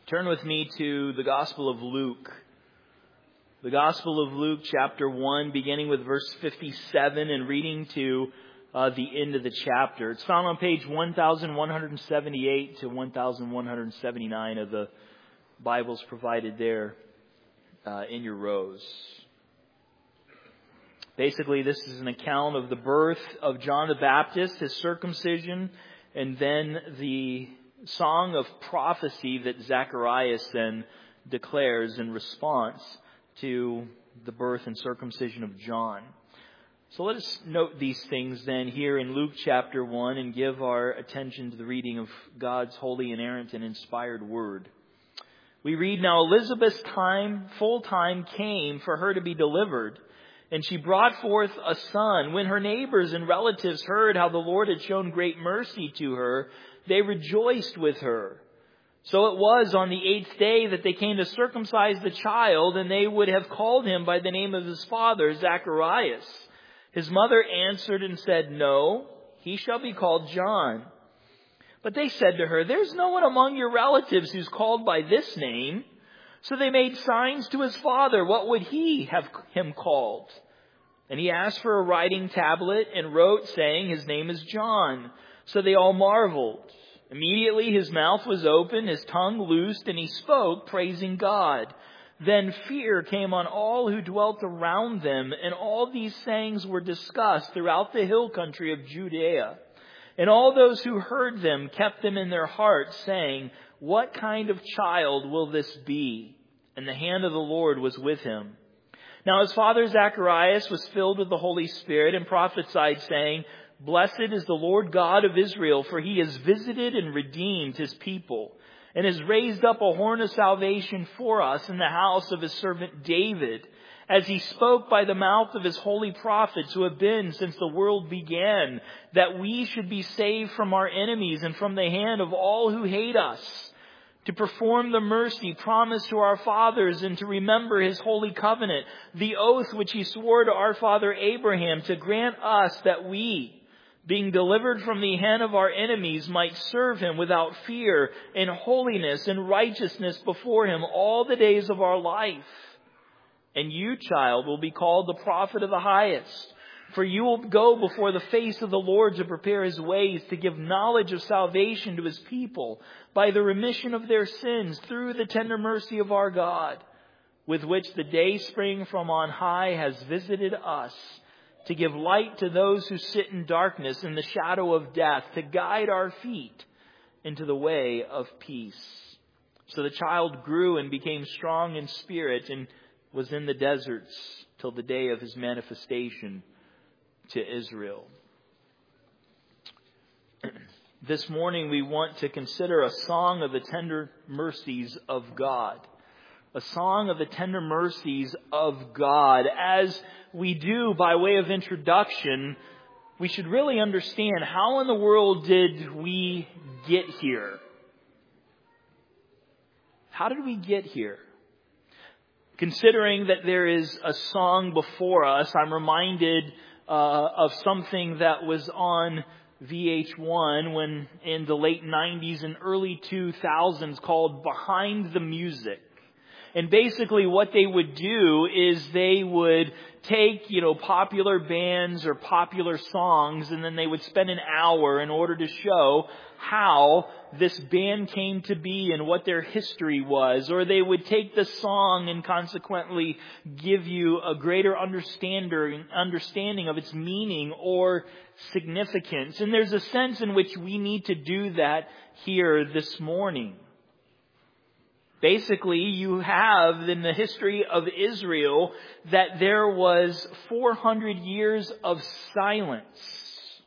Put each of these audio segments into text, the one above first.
Turn with me to the Gospel of Luke. The Gospel of Luke, chapter 1, beginning with verse 57 and reading to the end of the chapter. It's found on page 1178 to 1179 of the Bibles provided there in your rows. Basically, this is an account of the birth of John the Baptist, his circumcision, and then the song of prophecy that Zacharias then declares in response to the birth and circumcision of John. So let us note these things then here in Luke chapter 1 and give our attention to the reading of God's holy, inerrant, and inspired word. We read, "Now Elizabeth's full time came for her to be delivered, and she brought forth a son. When her neighbors and relatives heard how the Lord had shown great mercy to her, they rejoiced with her. So it was on the 8th day that they came to circumcise the child, and they would have called him by the name of his father, Zacharias. His mother answered and said, 'No, he shall be called John.' But they said to her, 'There's no one among your relatives who's called by this name.' So they made signs to his father. What would he have him called? And he asked for a writing tablet and wrote, saying, 'His name is John.' So they all marveled. Immediately his mouth was open, his tongue loosed, and he spoke, praising God. Then fear came on all who dwelt around them, and all these sayings were discussed throughout the hill country of Judea. And all those who heard them kept them in their hearts, saying, 'What kind of child will this be?' And the hand of the Lord was with him. Now his father Zacharias was filled with the Holy Spirit and prophesied, saying, 'Blessed is the Lord God of Israel, for he has visited and redeemed his people, and has raised up a horn of salvation for us in the house of his servant David, as he spoke by the mouth of his holy prophets who have been since the world began, that we should be saved from our enemies and from the hand of all who hate us, to perform the mercy promised to our fathers and to remember his holy covenant, the oath which he swore to our father Abraham, to grant us that we, being delivered from the hand of our enemies, might serve him without fear, in holiness and righteousness before him all the days of our life. And you, child, will be called the prophet of the highest, for you will go before the face of the Lord to prepare his ways, to give knowledge of salvation to his people by the remission of their sins through the tender mercy of our God, with which the day spring from on high has visited us, to give light to those who sit in darkness and the shadow of death, to guide our feet into the way of peace.' So the child grew and became strong in spirit and was in the deserts till the day of his manifestation to Israel." This morning we want to consider a song of the tender mercies of God. A song of the tender mercies of God. As we do by way of introduction, we should really understand, how in the world did we get here? How did we get here? Considering that there is a song before us, I'm reminded of something that was on VH1 when in the late 90s and early 2000s called Behind the Music. And basically what they would do is they would take, popular bands or popular songs, and then they would spend an hour in order to show how this band came to be and what their history was. Or they would take the song and consequently give you a greater understanding of its meaning or significance. And there's a sense in which we need to do that here this morning. Basically, you have in the history of Israel that there was 400 years of silence.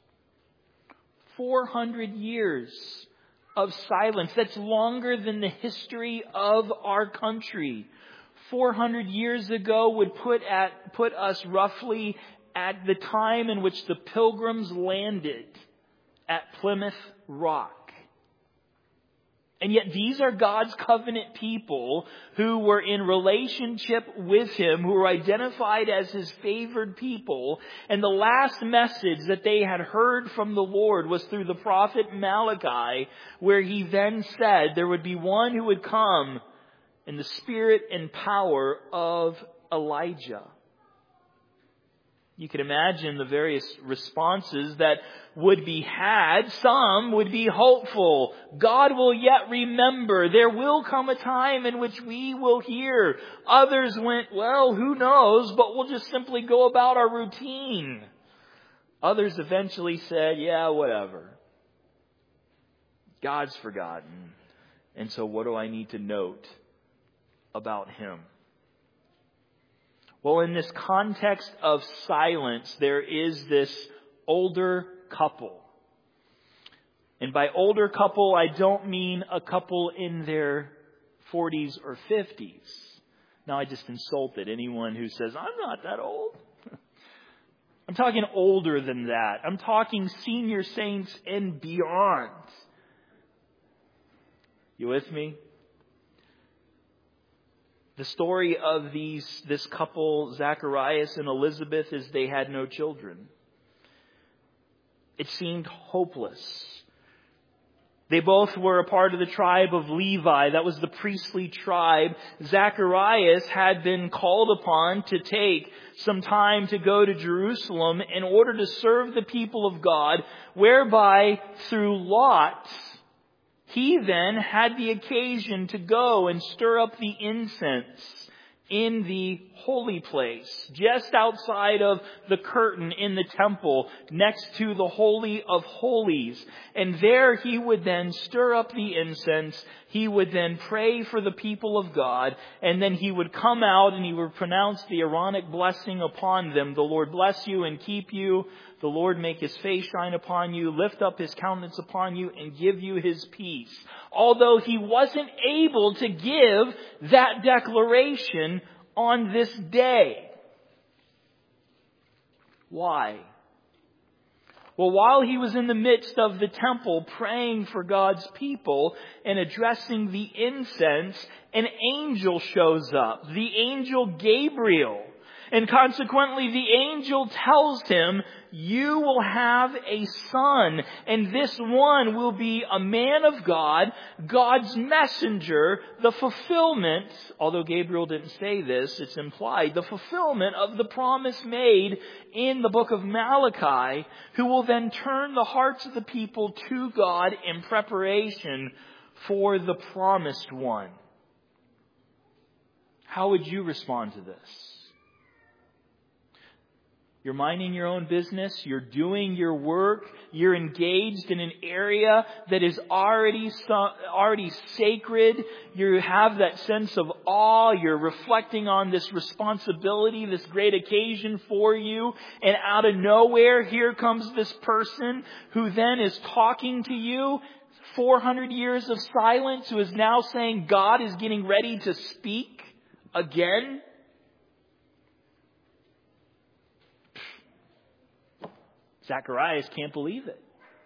400 years of silence. That's longer than the history of our country. 400 years ago would put us roughly at the time in which the Pilgrims landed at Plymouth Rock. And yet these are God's covenant people who were in relationship with Him, who were identified as His favored people. And the last message that they had heard from the Lord was through the prophet Malachi, where he then said there would be one who would come in the spirit and power of Elijah. You can imagine the various responses that would be had. Some would be hopeful. God will yet remember. There will come a time in which we will hear. Others went, well, who knows, but we'll just simply go about our routine. Others eventually said, yeah, whatever. God's forgotten. And so what do I need to note about Him? Well, in this context of silence, there is this older couple. And by older couple, I don't mean a couple in their 40s or 50s. Now, I just insulted anyone who says, I'm not that old. I'm talking older than that. I'm talking senior saints and beyond. You with me? The story of this couple, Zacharias and Elizabeth, is they had no children. It seemed hopeless. They both were a part of the tribe of Levi. That was the priestly tribe. Zacharias had been called upon to take some time to go to Jerusalem in order to serve the people of God, whereby through Lot, he then had the occasion to go and stir up the incense in the holy place, just outside of the curtain in the temple, next to the Holy of Holies. And there he would then stir up the incense. He would then pray for the people of God. And then he would come out and he would pronounce the Aaronic blessing upon them. The Lord bless you and keep you. The Lord make His face shine upon you, lift up His countenance upon you, and give you His peace. Although he wasn't able to give that declaration on this day. Why? Well, while he was in the midst of the temple praying for God's people and addressing the incense, an angel shows up. The angel Gabriel. And consequently, the angel tells him, you will have a son, and this one will be a man of God, God's messenger, the fulfillment, although Gabriel didn't say this, it's implied, the fulfillment of the promise made in the book of Malachi, who will then turn the hearts of the people to God in preparation for the promised one. How would you respond to this? You're minding your own business. You're doing your work. You're engaged in an area that is already sacred. You have that sense of awe. You're reflecting on this responsibility, this great occasion for you. And out of nowhere, here comes this person who then is talking to you. 400 years of silence, who is now saying God is getting ready to speak again. Zacharias can't believe it.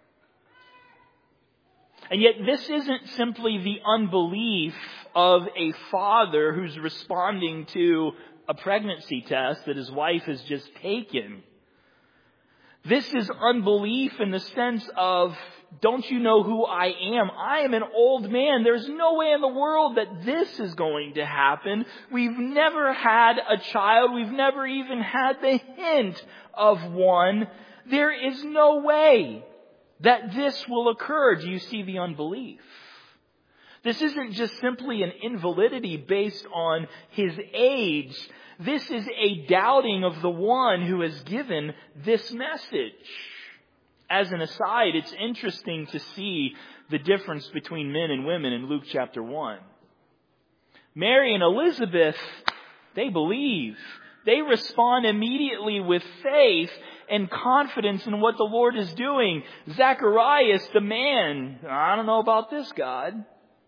And yet this isn't simply the unbelief of a father who's responding to a pregnancy test that his wife has just taken. This is unbelief in the sense of, don't you know who I am? I am an old man. There's no way in the world that this is going to happen. We've never had a child. We've never even had the hint of one. There is no way that this will occur. Do you see the unbelief? This isn't just simply an invalidity based on his age. This is a doubting of the one who has given this message. As an aside, it's interesting to see the difference between men and women in Luke chapter 1. Mary and Elizabeth, they believe. They respond immediately with faith and confidence in what the Lord is doing. Zacharias, the man, I don't know about this, God.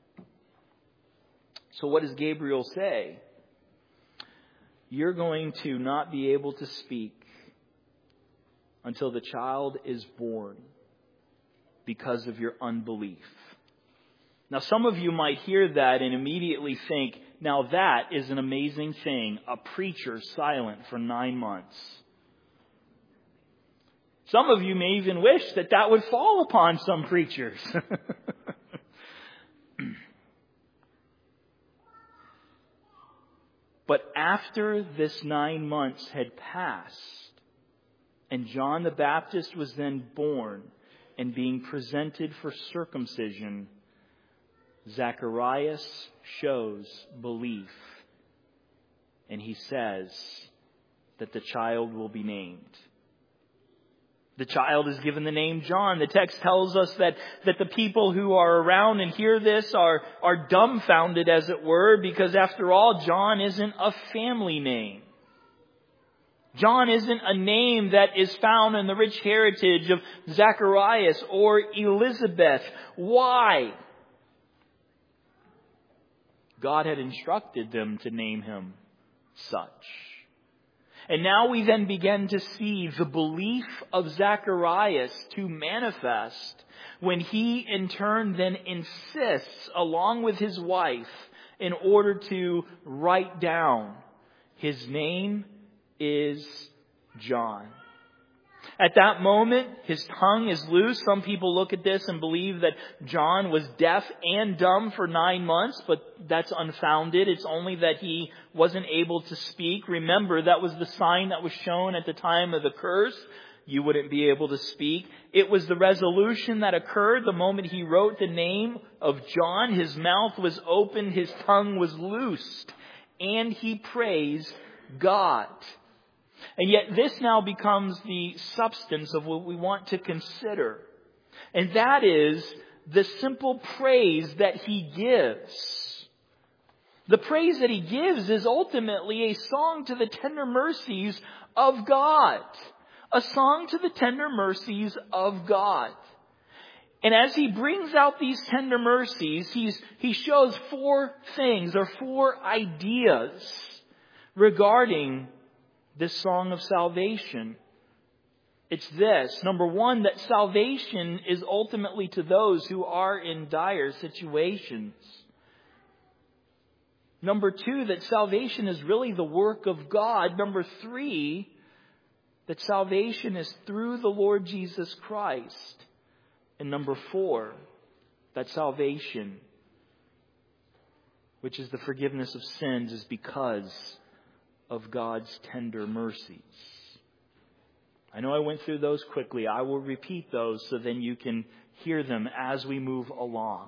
So what does Gabriel say? You're going to not be able to speak until the child is born because of your unbelief. Now, some of you might hear that and immediately think, now that is an amazing thing, a preacher silent for 9 months. Some of you may even wish that that would fall upon some preachers. But after this 9 months had passed, and John the Baptist was then born and being presented for circumcision, Zacharias shows belief. And he says that the child will be named. The child is given the name John. The text tells us that the people who are around and hear this are dumbfounded, as it were, because after all, John isn't a family name. John isn't a name that is found in the rich heritage of Zacharias or Elizabeth. Why? God had instructed them to name him such. And now we then begin to see the belief of Zacharias to manifest when he in turn then insists, along with his wife, in order to write down, his name is John. At that moment, his tongue is loose. Some people look at this and believe that John was deaf and dumb for 9 months, but that's unfounded. It's only that he wasn't able to speak. Remember, that was the sign that was shown at the time of the curse. You wouldn't be able to speak. It was the resolution that occurred the moment he wrote the name of John. His mouth was open, his tongue was loosed, and he praised God. And yet this now becomes the substance of what we want to consider. And that is the simple praise that he gives. The praise that he gives is ultimately a song to the tender mercies of God. A song to the tender mercies of God. And as he brings out these tender mercies, he shows 4 things or 4 ideas regarding this song of salvation. It's this. Number 1, that salvation is ultimately to those who are in dire situations. Number 2, that salvation is really the work of God. Number 3, that salvation is through the Lord Jesus Christ. And number 4, that salvation, which is the forgiveness of sins, is because of God's tender mercies. I know I went through those quickly. I will repeat those so then you can hear them as we move along.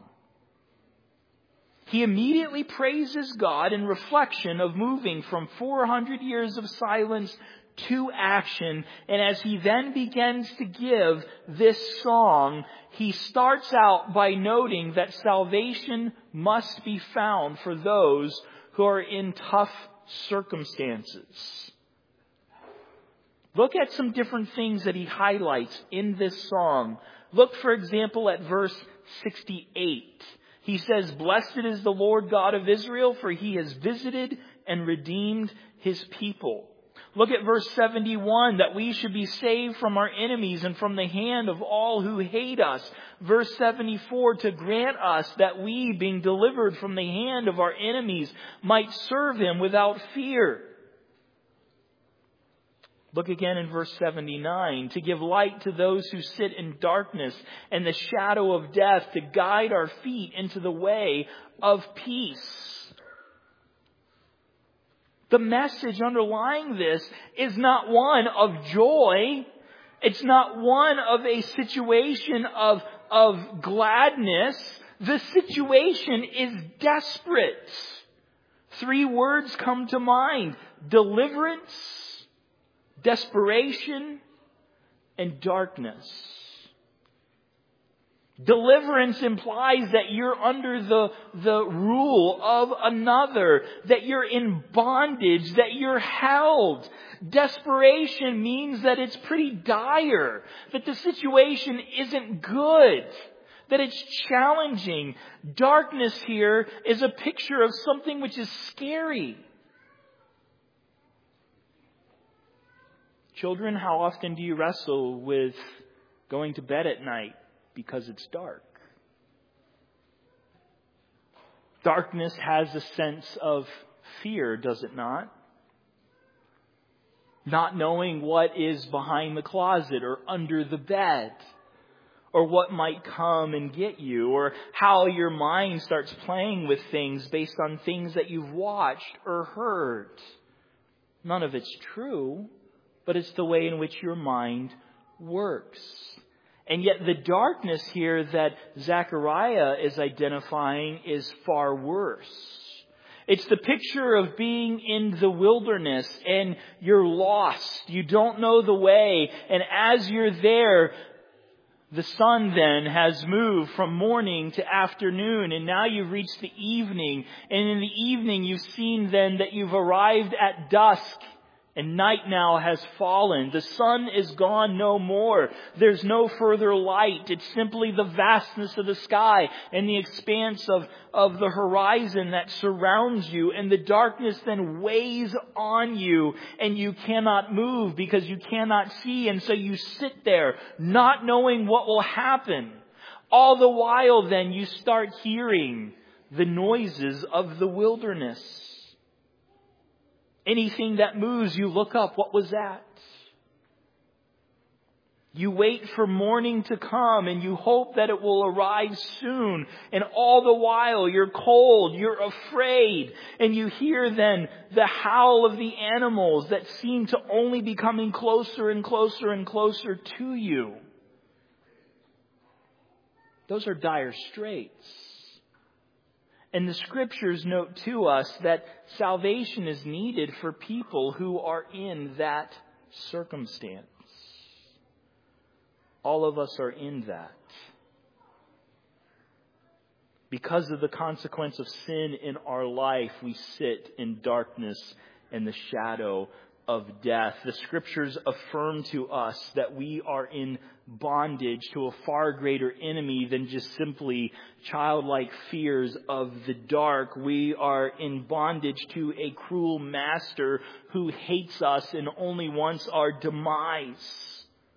He immediately praises God in reflection of moving from 400 years of silence to action. And as he then begins to give this song, he starts out by noting that salvation must be found for those who are in tough circumstances. Look at some different things that he highlights in this song. Look, for example, at verse 68. He says, "Blessed is the Lord God of Israel, for he has visited and redeemed his people." Look at verse 71, that we should be saved from our enemies and from the hand of all who hate us. Verse 74, to grant us that we, being delivered from the hand of our enemies, might serve him without fear. Look again in verse 79, to give light to those who sit in darkness and the shadow of death, to guide our feet into the way of peace. The message underlying this is not one of joy. It's not one of a situation of gladness. The situation is desperate. 3 words come to mind: deliverance, desperation, and darkness. Deliverance implies that you're under the rule of another, that you're in bondage, that you're held. Desperation means that it's pretty dire, that the situation isn't good, that it's challenging. Darkness here is a picture of something which is scary. Children, how often do you wrestle with going to bed at night because it's dark? Darkness has a sense of fear, does it not? Not knowing what is behind the closet or under the bed, or what might come and get you, or how your mind starts playing with things based on things that you've watched or heard. None of it's true, but it's the way in which your mind works. And yet the darkness here that Zechariah is identifying is far worse. It's the picture of being in the wilderness and you're lost. You don't know the way. And as you're there, the sun then has moved from morning to afternoon, and now you've reached the evening. And in the evening you've seen then that you've arrived at dusk. And night now has fallen. The sun is gone no more. There's no further light. It's simply the vastness of the sky and the expanse of the horizon that surrounds you. And the darkness then weighs on you and you cannot move because you cannot see. And so you sit there not knowing what will happen. All the while then you start hearing the noises of the wilderness. Anything that moves, you look up. What was that? You wait for morning to come and you hope that it will arrive soon. And all the while you're cold, you're afraid. And you hear then the howl of the animals that seem to only be coming closer and closer and closer to you. Those are dire straits. And the Scriptures note to us that salvation is needed for people who are in that circumstance. All of us are in that. Because of the consequence of sin in our life, we sit in darkness and the shadow of death. The Scriptures affirm to us that we are in bondage to a far greater enemy than just simply childlike fears of the dark. We are in bondage to a cruel master who hates us and only wants our demise.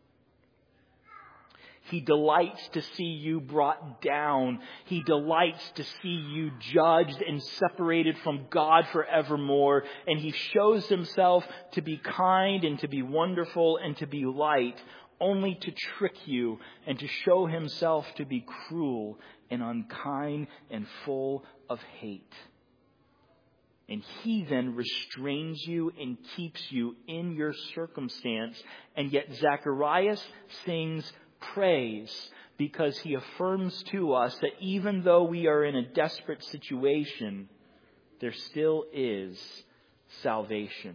He delights to see you brought down. He delights to see you judged and separated from God forevermore. And He shows Himself to be kind and to be wonderful and to be light, only to trick you and to show Himself to be cruel and unkind and full of hate. And He then restrains you and keeps you in your circumstance. And yet Zacharias sings praise because he affirms to us that even though we are in a desperate situation, there still is salvation.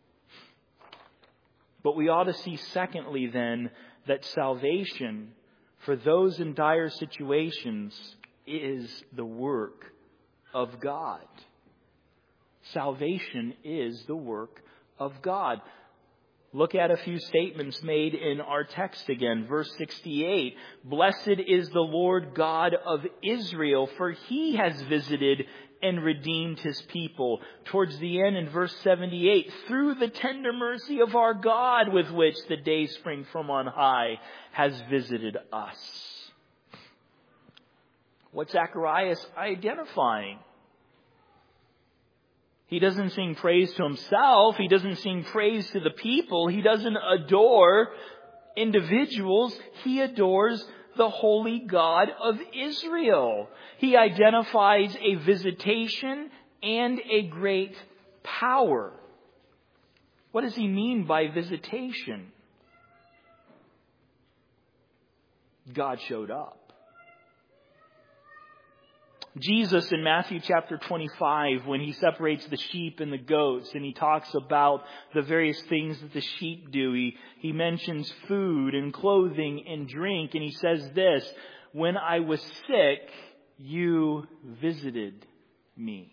But we ought to see secondly then that salvation for those in dire situations is the work of God. Salvation is the work of God. Look at a few statements made in our text again. Verse 68, "Blessed is the Lord God of Israel, for He has visited and redeemed His people." Towards the end in verse 78, "Through the tender mercy of our God with which the day spring from on high has visited us." What's Zacharias identifying? He doesn't sing praise to himself. He doesn't sing praise to the people. He doesn't adore individuals. He adores the holy God of Israel. He identifies a visitation and a great power. What does he mean by visitation? God showed up. Jesus in Matthew chapter 25, when He separates the sheep and the goats and He talks about the various things that the sheep do, He mentions food and clothing and drink, and He says this, "When I was sick, you visited me."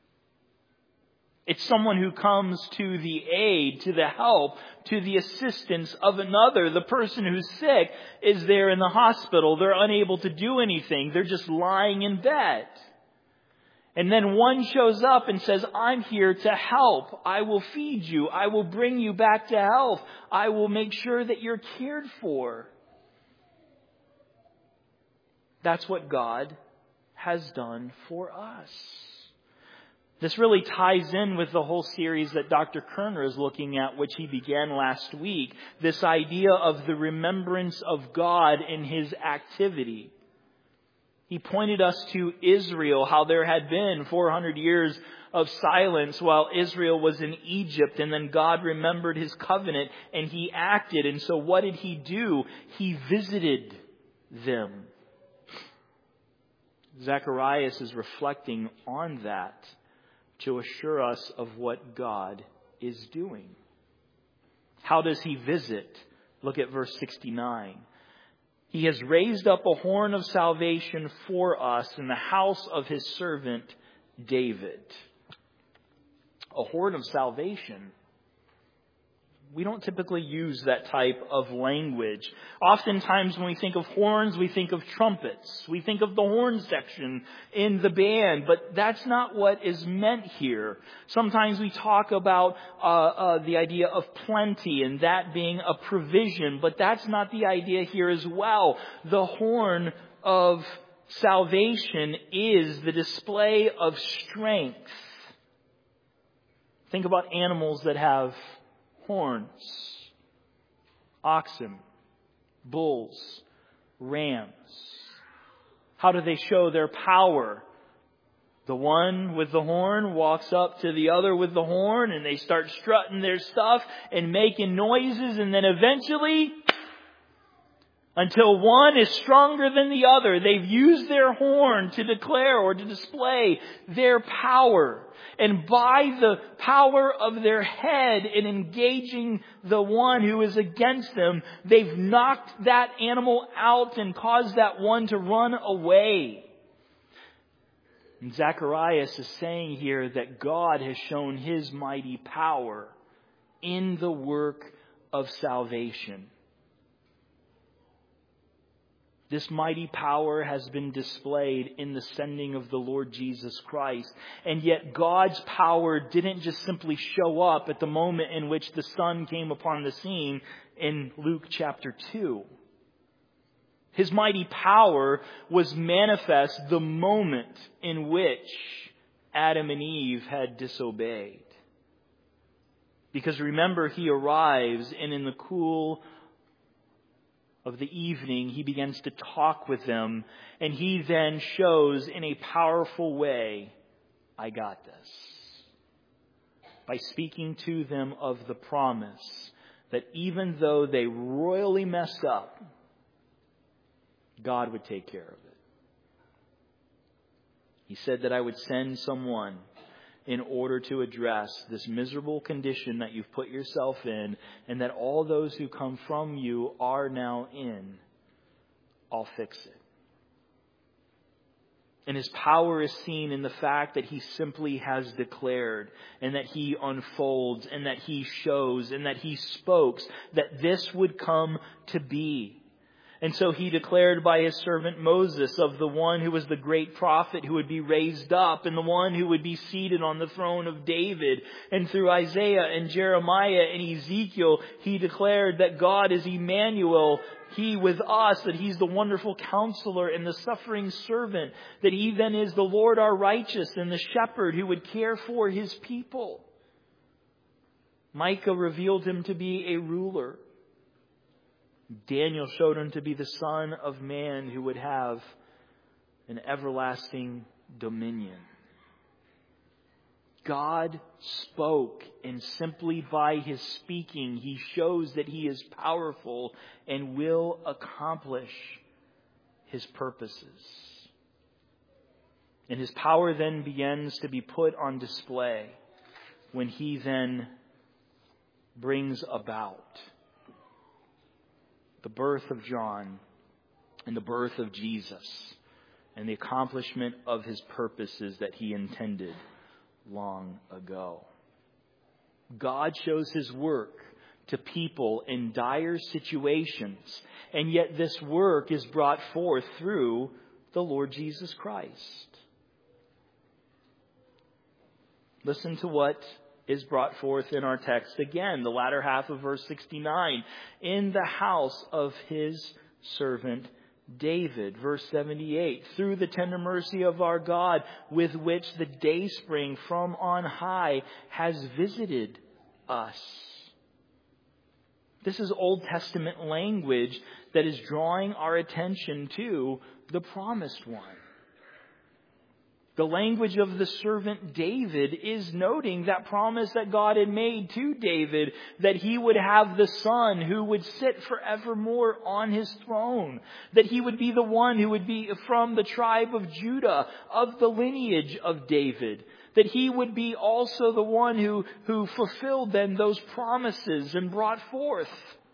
It's someone who comes to the aid, to the help, to the assistance of another. The person who's sick is there in the hospital. They're unable to do anything. They're just lying in bed. And then one shows up and says, "I'm here to help. I will feed you. I will bring you back to health. I will make sure that you're cared for." That's what God has done for us. This really ties in with the whole series that Dr. Kerner is looking at, which he began last week. This idea of the remembrance of God in His activity. He pointed us to Israel, how there had been 400 years of silence while Israel was in Egypt, and then God remembered His covenant and He acted. And so what did He do? He visited them. Zacharias is reflecting on that to assure us of what God is doing. How does He visit? Look at verse 69. He has raised up a horn of salvation for us in the house of His servant David. A horn of salvation. We don't typically use that type of language. Oftentimes when we think of horns, we think of trumpets. We think of the horn section in the band, but that's not what is meant here. Sometimes we talk about the idea of plenty and that being a provision, but that's not the idea here as well. The horn of salvation is the display of strength. Think about animals that have horns, oxen, bulls, rams. How do they show their power? The one with the horn walks up to the other with the horn and they start strutting their stuff and making noises, and then eventually, until one is stronger than the other, they've used their horn to declare or to display their power. And by the power of their head in engaging the one who is against them, they've knocked that animal out and caused that one to run away. And Zacharias is saying here that God has shown His mighty power in the work of salvation. This mighty power has been displayed in the sending of the Lord Jesus Christ. And yet God's power didn't just simply show up at the moment in which the Son came upon the scene in Luke chapter 2. His mighty power was manifest the moment in which Adam and Eve had disobeyed. Because remember, He arrives, and in the cool of the evening, He begins to talk with them, and He then shows in a powerful way, I got this. By speaking to them of the promise that even though they royally messed up, God would take care of it. He said that I would send someone in order to address this miserable condition that you've put yourself in, and that all those who come from you are now in. I'll fix it. And His power is seen in the fact that He simply has declared, and that He unfolds, and that He shows, and that He spoke that this would come to be. And so He declared by His servant Moses of the one who was the great prophet who would be raised up, and the one who would be seated on the throne of David. And through Isaiah and Jeremiah and Ezekiel, He declared that God is Emmanuel, He with us, that He's the wonderful counselor and the suffering servant, that He then is the Lord our righteous and the shepherd who would care for His people. Micah revealed Him to be a ruler. Daniel showed Him to be the Son of Man who would have an everlasting dominion. God spoke, and simply by His speaking, He shows that He is powerful and will accomplish His purposes. And His power then begins to be put on display when He then brings about the birth of John and the birth of Jesus and the accomplishment of His purposes that He intended long ago. God shows His work to people in dire situations, and yet this work is brought forth through the Lord Jesus Christ. Listen to what is brought forth in our text again, the latter half of verse 69. In the house of His servant David, verse 78, through the tender mercy of our God, with which the dayspring from on high has visited us. This is Old Testament language that is drawing our attention to the promised one. The language of the servant David is noting that promise that God had made to David, that he would have the son who would sit forevermore on his throne, that he would be the one who would be from the tribe of Judah, of the lineage of David, that he would be also the one who fulfilled then those promises and brought forth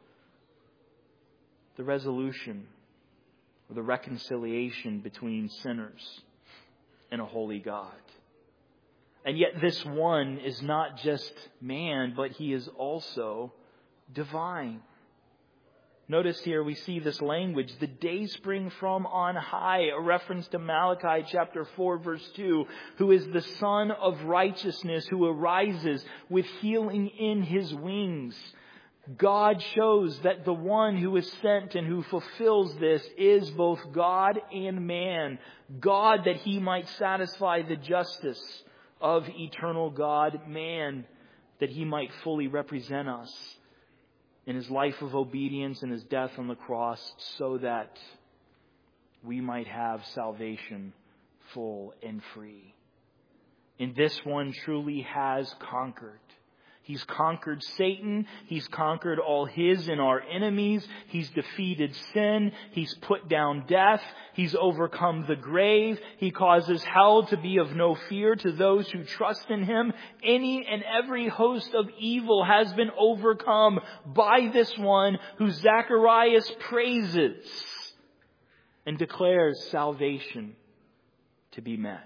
the resolution or the reconciliation between sinners and a holy God. And yet this one is not just man, but he is also divine. Notice here we see this language, the dayspring from on high, a reference to Malachi chapter 4 verse 2, who is the Son of righteousness, who arises with healing in his wings. God shows that the one who is sent and who fulfills this is both God and man. God, that he might satisfy the justice of eternal God. Man, that he might fully represent us in his life of obedience and his death on the cross, so that we might have salvation full and free. And this one truly has conquered. He's conquered Satan. He's conquered all his and our enemies. He's defeated sin. He's put down death. He's overcome the grave. He causes hell to be of no fear to those who trust in him. Any and every host of evil has been overcome by this one who Zacharias praises and declares salvation to be met.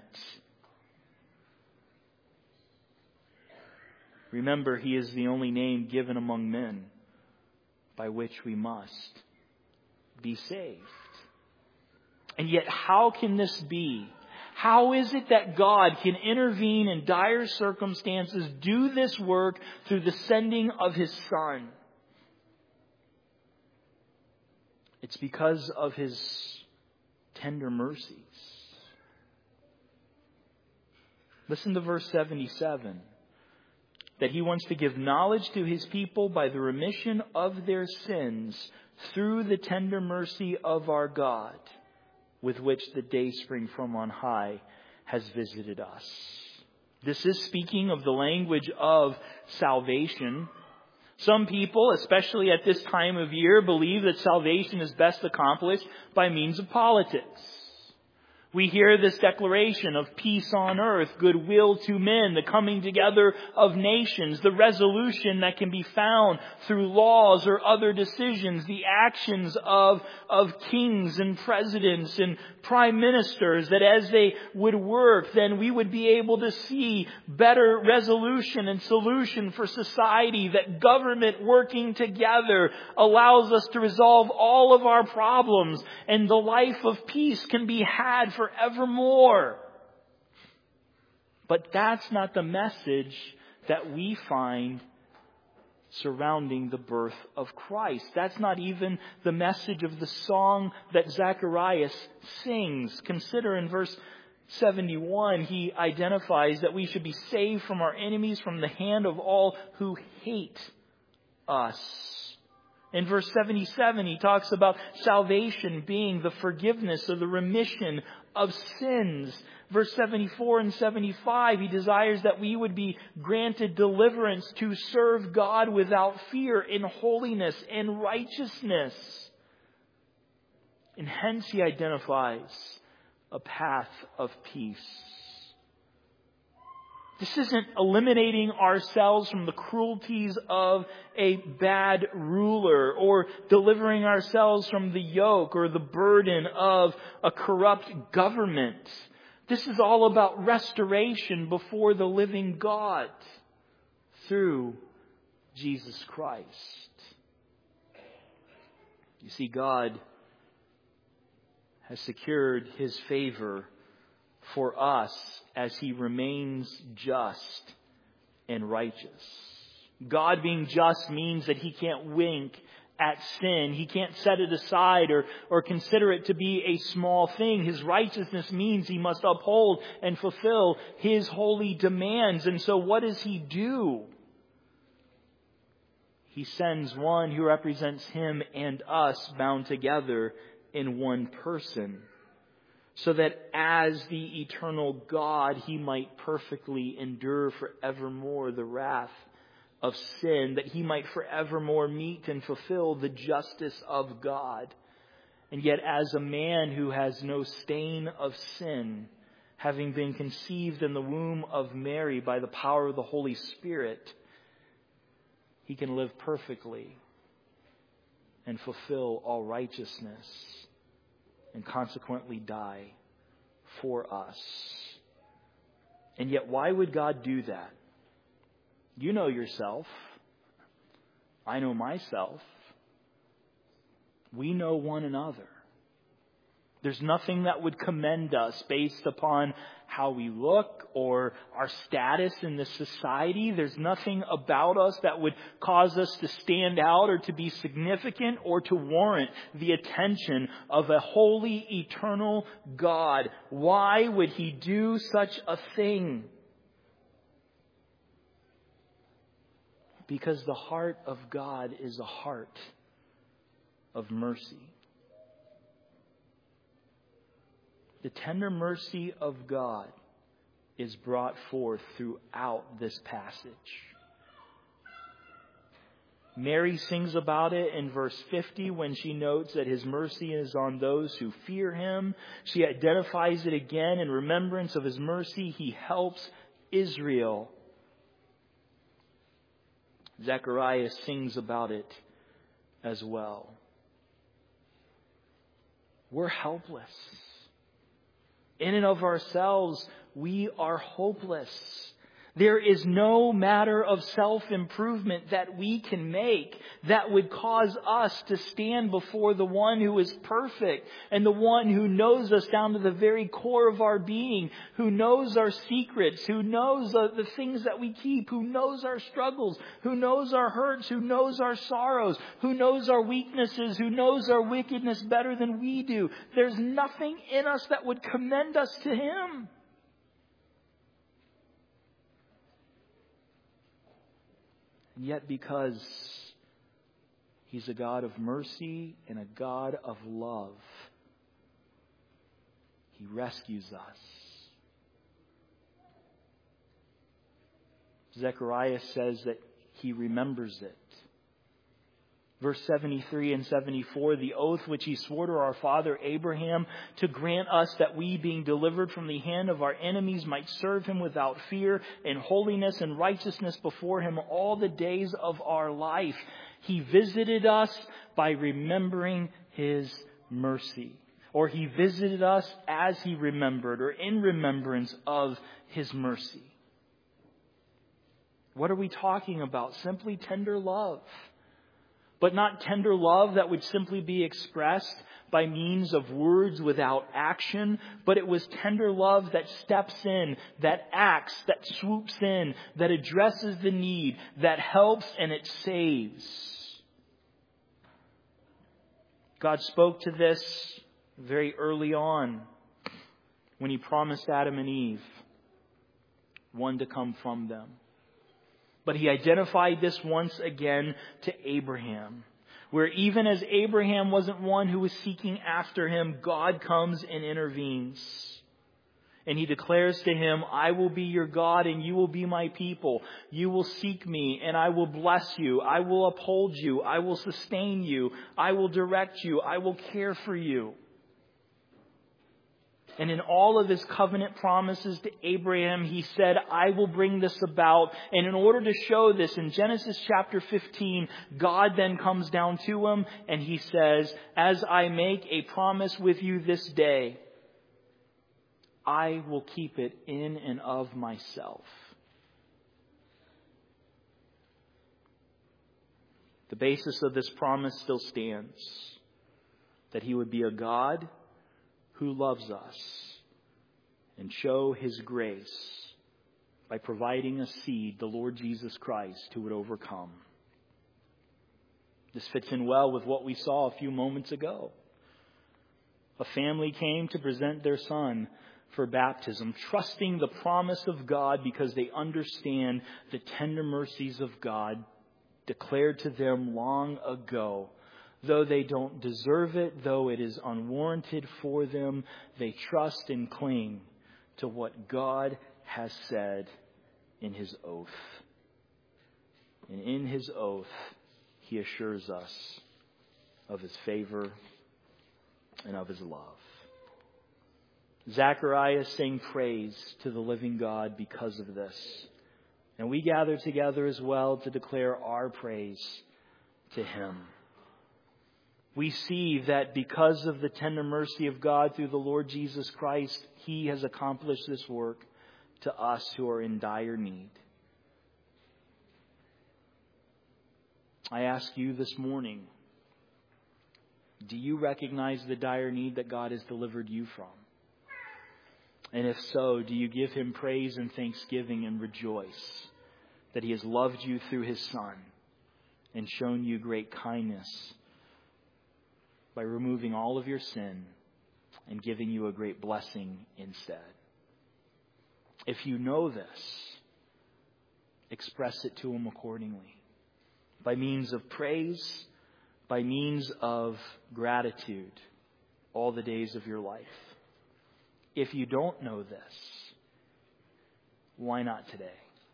Remember, he is the only name given among men by which we must be saved. And yet, how can this be? How is it that God can intervene in dire circumstances, do this work through the sending of his Son? It's because of his tender mercies. Listen to verse 77. That he wants to give knowledge to his people by the remission of their sins through the tender mercy of our God, with which the dayspring from on high has visited us. This is speaking of the language of salvation. Some people, especially at this time of year, believe that salvation is best accomplished by means of politics. We hear this declaration of peace on earth, goodwill to men, the coming together of nations, the resolution that can be found through laws or other decisions, the actions of kings and presidents and prime ministers, that as they would work, then we would be able to see better resolution and solution for society, that government working together allows us to resolve all of our problems, and the life of peace can be had forevermore. But that's not the message that we find surrounding the birth of Christ. That's not even the message of the song that Zacharias sings. Consider in verse 71, he identifies that we should be saved from our enemies, from the hand of all who hate us. In verse 77, he talks about salvation being the forgiveness or the remission of sins. Verse 74 and 75, he desires that we would be granted deliverance to serve God without fear in holiness and righteousness. And hence he identifies a path of peace. This isn't eliminating ourselves from the cruelties of a bad ruler, or delivering ourselves from the yoke or the burden of a corrupt government. This is all about restoration before the living God through Jesus Christ. You see, God has secured his favor for us as he remains just and righteous. God being just means that he can't wink at sin. He can't set it aside or consider it to be a small thing. His righteousness means he must uphold and fulfill His holy demands. And so what does He do? He sends one who represents Him and us bound together in one person, so that as the eternal God, He might perfectly endure forevermore the wrath of sin, that He might forevermore meet and fulfill the justice of God. And yet as a man who has no stain of sin, having been conceived in the womb of Mary by the power of the Holy Spirit, He can live perfectly and fulfill all righteousness and consequently die for us. And yet why would God do that? You know yourself. I know myself. We know one another. There's nothing that would commend us based upon how we look or our status in this society. There's nothing about us that would cause us to stand out or to be significant or to warrant the attention of a holy, eternal God. Why would He do such a thing? Because the heart of God is a heart of mercy. The tender mercy of God is brought forth throughout this passage. Mary sings about it in verse 50 when she notes that His mercy is on those who fear Him. She identifies it again in remembrance of His mercy. He helps Israel. Zechariah sings about it as well. We're helpless. In and of ourselves, we are hopeless. There is no matter of self-improvement that we can make that would cause us to stand before the one who is perfect and the one who knows us down to the very core of our being, who knows our secrets, who knows the things that we keep, who knows our struggles, who knows our hurts, who knows our sorrows, who knows our weaknesses, who knows our wickedness better than we do. There's nothing in us that would commend us to Him. And yet because He's a God of mercy and a God of love, He rescues us. Zechariah says that He remembers it. Verse 73 and 74, the oath which He swore to our father Abraham to grant us that we, being delivered from the hand of our enemies, might serve Him without fear in holiness and righteousness before Him all the days of our life. He visited us by remembering His mercy. Or He visited us as He remembered, or in remembrance of His mercy. What are we talking about? Simply tender love. But not tender love that would simply be expressed by means of words without action, but it was tender love that steps in, that acts, that swoops in, that addresses the need, that helps and it saves. God spoke to this very early on when He promised Adam and Eve one to come from them. But He identified this once again to Abraham, where even as Abraham wasn't one who was seeking after Him, God comes and intervenes. And He declares to him, I will be your God and you will be my people. You will seek me and I will bless you. I will uphold you. I will sustain you. I will direct you. I will care for you. And in all of His covenant promises to Abraham, He said, I will bring this about. And in order to show this, in Genesis chapter 15, God then comes down to him and He says, as I make a promise with you this day, I will keep it in and of myself. The basis of this promise still stands, that He would be a God who loves us and show His grace by providing a seed, the Lord Jesus Christ, who would overcome. This fits in well with what we saw a few moments ago. A family came to present their son for baptism, trusting the promise of God because they understand the tender mercies of God declared to them long ago. Though they don't deserve it, though it is unwarranted for them, they trust and cling to what God has said in His oath. And in His oath, He assures us of His favor and of His love. Zacharias sang praise to the living God because of this. And we gather together as well to declare our praise to Him. We see that because of the tender mercy of God through the Lord Jesus Christ, He has accomplished this work to us who are in dire need. I ask you this morning, do you recognize the dire need that God has delivered you from? And if so, do you give Him praise and thanksgiving and rejoice that He has loved you through His Son and shown you great kindness by removing all of your sin and giving you a great blessing instead? If you know this, express it to Him accordingly. By means of praise, by means of gratitude, all the days of your life. If you don't know this, why not today?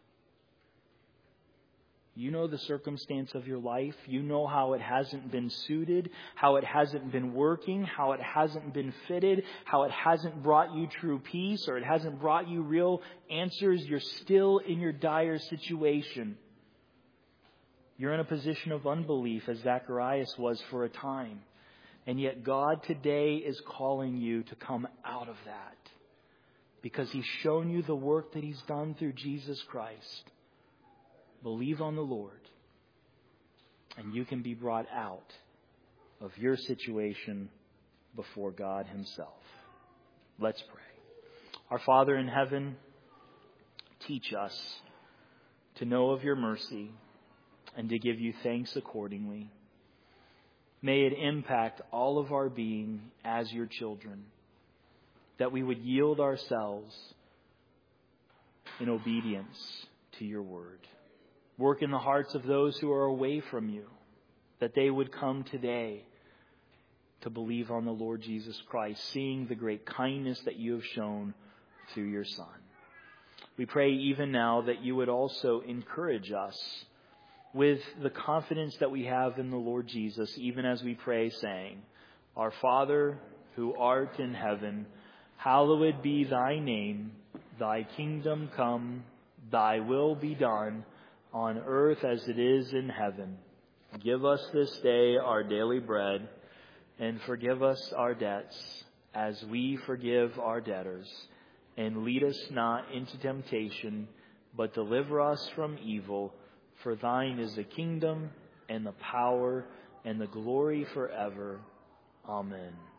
You know the circumstance of your life. You know how it hasn't been suited, how it hasn't been working, how it hasn't been fitted, how it hasn't brought you true peace, or it hasn't brought you real answers. You're still in your dire situation. You're in a position of unbelief, as Zacharias was for a time. And yet God today is calling you to come out of that, because He's shown you the work that He's done through Jesus Christ. Believe on the Lord, and you can be brought out of your situation before God Himself. Let's pray. Our Father in heaven, teach us to know of your mercy and to give you thanks accordingly. May it impact all of our being as your children, that we would yield ourselves in obedience to your word. Work in the hearts of those who are away from you, that they would come today to believe on the Lord Jesus Christ, seeing the great kindness that you have shown through your Son. We pray even now that you would also encourage us with the confidence that we have in the Lord Jesus, even as we pray, saying, Our Father, who art in heaven, hallowed be thy name. Thy kingdom come, thy will be done, on earth as it is in heaven. Give us this day our daily bread, and forgive us our debts, as we forgive our debtors. And lead us not into temptation, but deliver us from evil. For thine is the kingdom, and the power, and the glory forever. Amen.